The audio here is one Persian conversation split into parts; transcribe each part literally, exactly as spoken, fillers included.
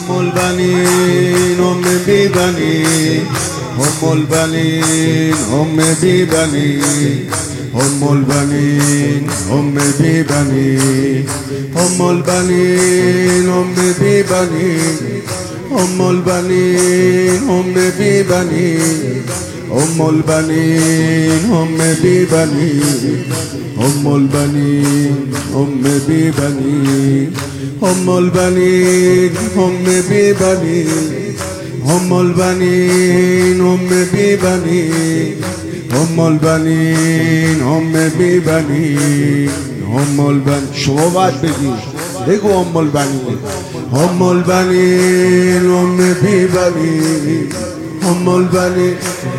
هم البنين هم ببنين هم البنين هم ببنين هم البنين هم ببنين هم البنين هم ببنين هم البنين هم ببنين هم البنين هم ببنين هم البنين هم ببنين هم البنين هم ببنين هم البنين هم ببنين هم البنين هم ببنين هم البنين شما باید بگید بگو هم البنین هم البنین هم ببنین هم البنین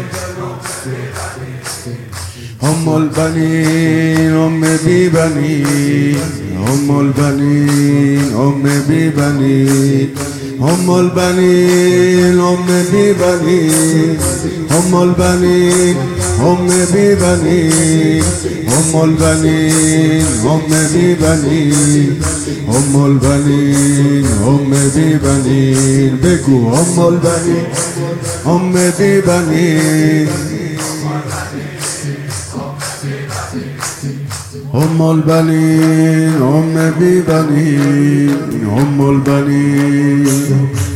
هم البنین هم ببنین هم البنین هم ببنین هم البنین هم ببنین هم البنین هم ببنین هم البنین هم ببنین هم البنین هم ببنین بگو هم البنین هم ببنین هم البنين هم ببنين هم البنين